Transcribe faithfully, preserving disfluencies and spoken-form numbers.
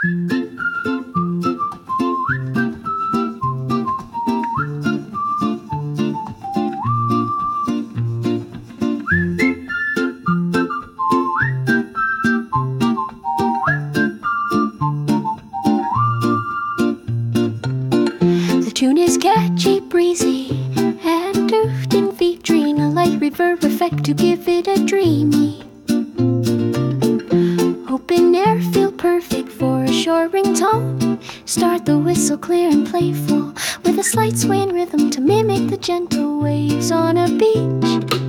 The tune is catchy, breezy, and drifting featuring a light reverb effect to give it a dreamy open air feel, perfect for a short ringtone. Start the whistle clear and playful with a slight sway and rhythm to mimic the gentle waves on a beach.